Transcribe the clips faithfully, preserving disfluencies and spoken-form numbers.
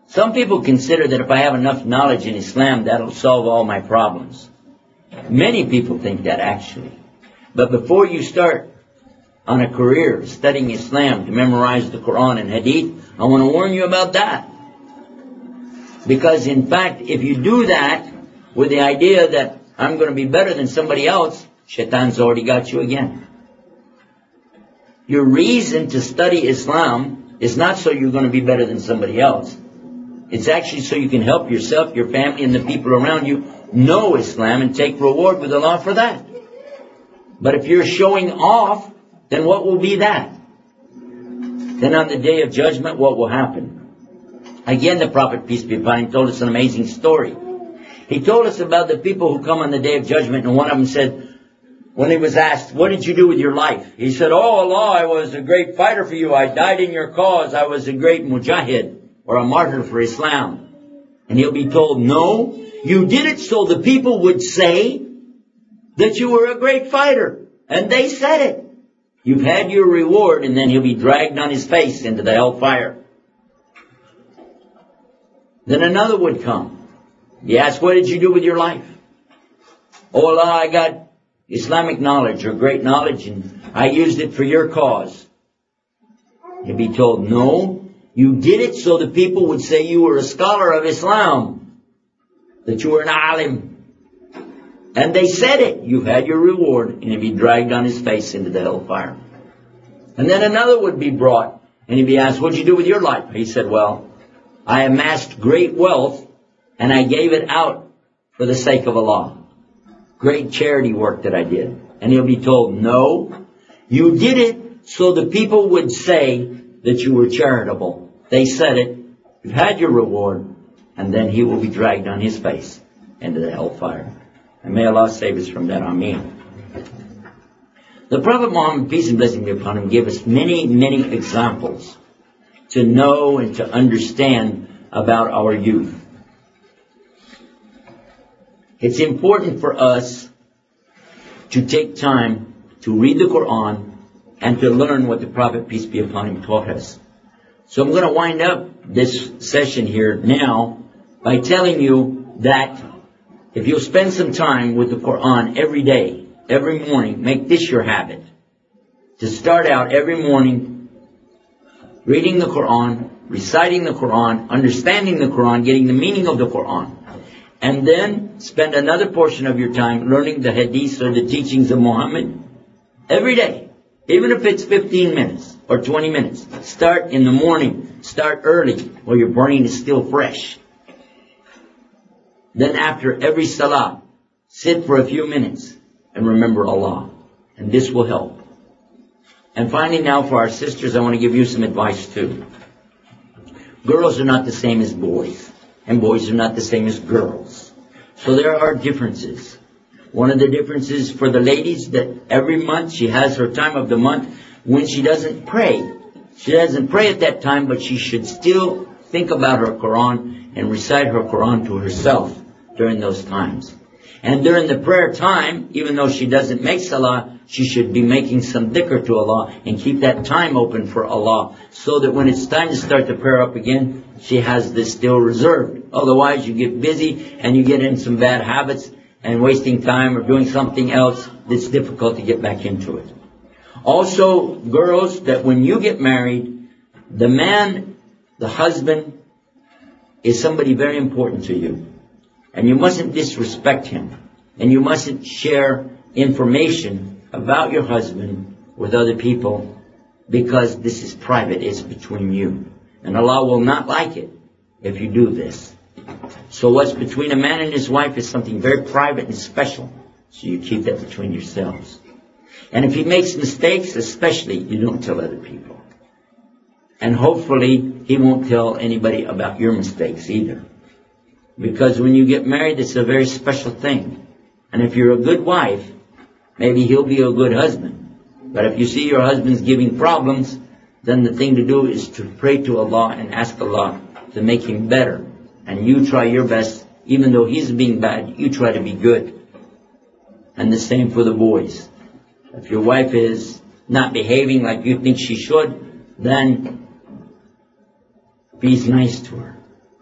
Some people consider that if I have enough knowledge in Islam, that'll solve all my problems. Many people think that, actually. But before you start on a career studying Islam to memorize the Quran and Hadith, I want to warn you about that. Because in fact, if you do that with the idea that I'm going to be better than somebody else, Shaitan's already got you again. Your reason to study Islam is not so you're going to be better than somebody else. It's actually so you can help yourself, your family, and the people around you know Islam and take reward with Allah for that. But if you're showing off, then what will be that? Then on the Day of Judgment, what will happen? Again, the Prophet, peace be upon him, told us an amazing story. He told us about the people who come on the Day of Judgment, and one of them said, when he was asked, what did you do with your life? He said, oh Allah, I was a great fighter for you. I died in your cause. I was a great mujahid, or a martyr for Islam. And he'll be told, no, you did it so the people would say that you were a great fighter. And they said it. You've had your reward, and then he'll be dragged on his face into the hellfire. Then another would come. He asked, what did you do with your life? Oh Allah, I got Islamic knowledge or great knowledge, and I used it for your cause. He'll be told, no, you did it so the people would say you were a scholar of Islam, that you were an alim. And they said it. You've had your reward. And he'd be dragged on his face into the hellfire. And then another would be brought, and he'd be asked, what did you do with your life? He said, well, I amassed great wealth, and I gave it out for the sake of Allah. Great charity work that I did. And he'll be told, no, you did it so the people would say that you were charitable. They said it. You've had your reward. And then he will be dragged on his face into the hellfire. And may Allah save us from that. Ameen. The Prophet Muhammad, peace and blessing be upon him, gave us many, many examples to know and to understand about our youth. It's important for us to take time to read the Quran and to learn what the Prophet, peace be upon him, taught us. So I'm going to wind up this session here now by telling you that if you'll spend some time with the Quran every day, every morning, make this your habit. To start out every morning reading the Quran, reciting the Quran, understanding the Quran, getting the meaning of the Quran. And then spend another portion of your time learning the hadiths or the teachings of Muhammad every day. Even if it's fifteen minutes or twenty minutes. Start in the morning. Start early while your brain is still fresh. Then after every salah, sit for a few minutes and remember Allah. And this will help. And finally now for our sisters, I want to give you some advice too. Girls are not the same as boys. And boys are not the same as girls. So there are differences. One of the differences for the ladies, that every month she has her time of the month when she doesn't pray. She doesn't pray at that time, but she should still think about her Quran and recite her Quran to herself during those times. And during the prayer time, even though she doesn't make salah, she should be making some dhikr to Allah and keep that time open for Allah, so that when it's time to start the prayer up again, she has this still reserved. Otherwise, you get busy and you get in some bad habits and wasting time or doing something else that's difficult to get back into it. Also, girls, that when you get married, the man, the husband, is somebody very important to you. And you mustn't disrespect him. And you mustn't share information about your husband with other people, because this is private. It's between you. And Allah will not like it if you do this. So what's between a man and his wife is something very private and special. So you keep that between yourselves. And if he makes mistakes, especially, you don't tell other people. And hopefully he won't tell anybody about your mistakes either. Because when you get married, it's a very special thing. And if you're a good wife, maybe he'll be a good husband. But if you see your husband's giving problems, then the thing to do is to pray to Allah and ask Allah to make him better. And you try your best, even though he's being bad, you try to be good. And the same for the boys. If your wife is not behaving like you think she should, then be nice to her.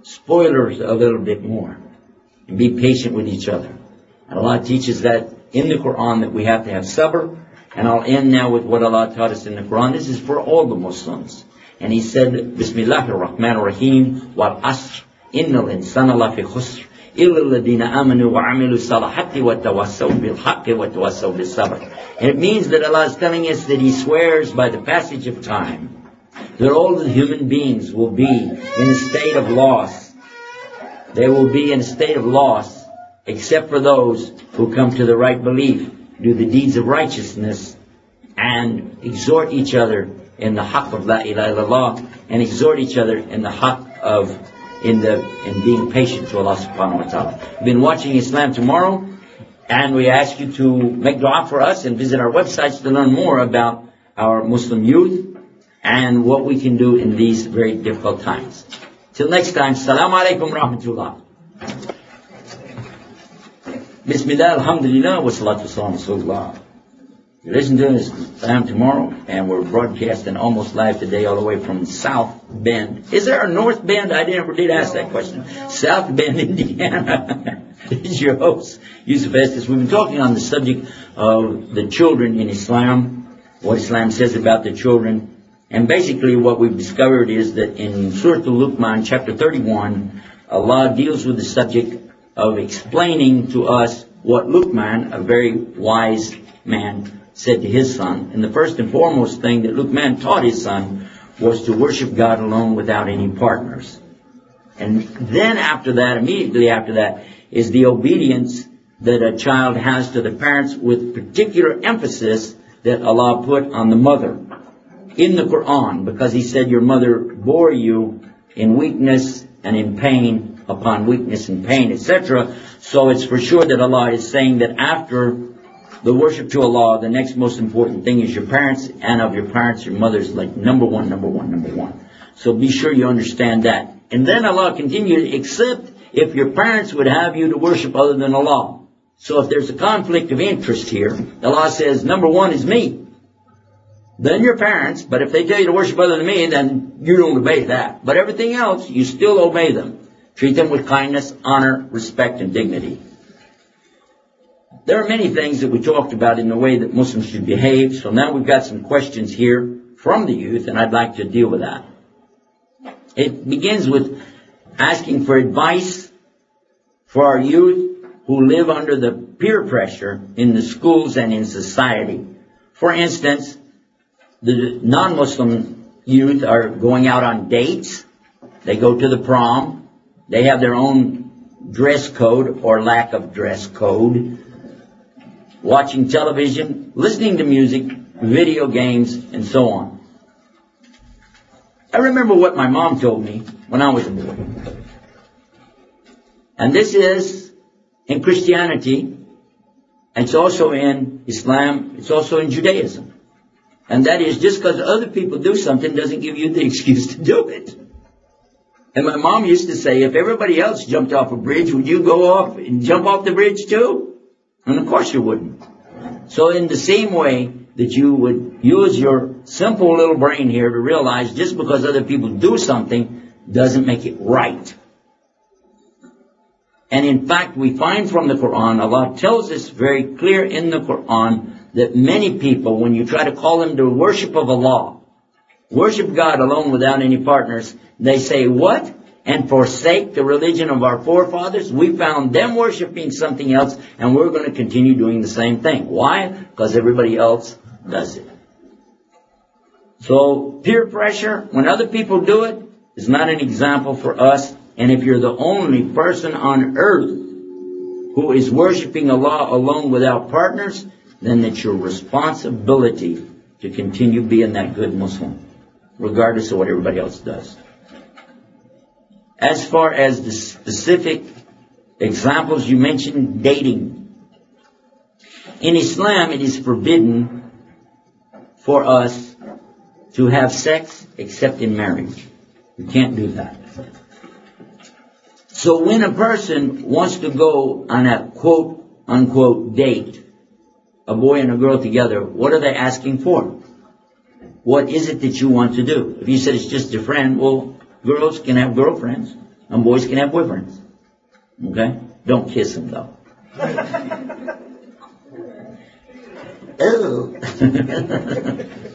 spoilers a little bit more. And be patient with each other. And Allah teaches that in the Quran that we have to have sabr. And I'll end now with what Allah taught us in the Quran. This is for all the Muslims. And He said, Bismillahir Rahmanir Rahim, Wal Asr, Innal Insana Lafi Khusr, Illa Alladhina Amanu wa Amilu Salahati wa Tawassaw bil Haqqi wa Tawassaw bis Sabr. And it means that Allah is telling us that He swears by the passage of time that all the human beings will be in a state of loss. They will be in a state of loss except for those who come to the right belief, do the deeds of righteousness, and exhort each other in the haqq of la ilaha illallah, and exhort each other in the haqq of in the in being patient to Allah subhanahu wa ta'ala. We've been watching Islam Tomorrow, and we ask you to make dua for us and visit our websites to learn more about our Muslim youth and what we can do in these very difficult times. Till next time, Assalamu alaikum rahmatullah. Bismillah, alhamdulillah, wa salatu salam rasulullah. You listen to us Islam Tomorrow, and we're broadcasting almost live today all the way from South Bend. Is there a North Bend? I never did ask that question. South Bend, Indiana. This is your host, Yusuf Estes. We've been talking on the subject of the children in Islam, what Islam says about the children. And basically what we've discovered is that in Surah Al-Luqman, chapter thirty-one, Allah deals with the subject of explaining to us what Luqman, a very wise man, said to his son. And the first and foremost thing that Luqman taught his son was to worship God alone without any partners. And then after that, immediately after that, is the obedience that a child has to the parents, with particular emphasis that Allah put on the mother in the Quran, because He said your mother bore you in weakness and in pain upon weakness and pain, et cetera. So it's for sure that Allah is saying that after the worship to Allah, the next most important thing is your parents, and of your parents, your mother is like number one, number one, number one. So be sure you understand that. And then Allah continued, except if your parents would have you to worship other than Allah. So if there's a conflict of interest here, Allah says, number one is me. Then your parents, but if they tell you to worship other than me, then you don't obey that. But everything else, you still obey them. Treat them with kindness, honor, respect, and dignity. There are many things that we talked about in the way that Muslims should behave. So now we've got some questions here from the youth, and I'd like to deal with that. It begins with asking for advice for our youth who live under the peer pressure in the schools and in society. For instance, the non-Muslim youth are going out on dates. They go to the prom. They have their own dress code or lack of dress code. Watching television, listening to music, video games, and so on. I remember what my mom told me when I was a boy. And this is in Christianity, and it's also in Islam, it's also in Judaism. And that is, just because other people do something doesn't give you the excuse to do it. And my mom used to say, if everybody else jumped off a bridge, would you go off and jump off the bridge too? And of course you wouldn't. So in the same way that you would use your simple little brain here to realize just because other people do something doesn't make it right. And in fact, we find from the Quran, Allah tells us very clear in the Quran that many people, when you try to call them to worship of Allah, worship God alone without any partners, they say, what? And forsake the religion of our forefathers? We found them worshiping something else, and we're going to continue doing the same thing. Why? Because everybody else does it. So peer pressure, when other people do it, is not an example for us. And if you're the only person on earth who is worshiping Allah alone without partners, then it's your responsibility to continue being that good Muslim, regardless of what everybody else does. As far as the specific examples you mentioned, dating. In Islam, it is forbidden for us to have sex except in marriage. You can't do that. So when a person wants to go on a quote unquote date, a boy and a girl together, what are they asking for? What is it that you want to do? If you said it's just a friend, well, girls can have girlfriends. And boys can have boyfriends. Okay? Don't kiss them, though. Ew.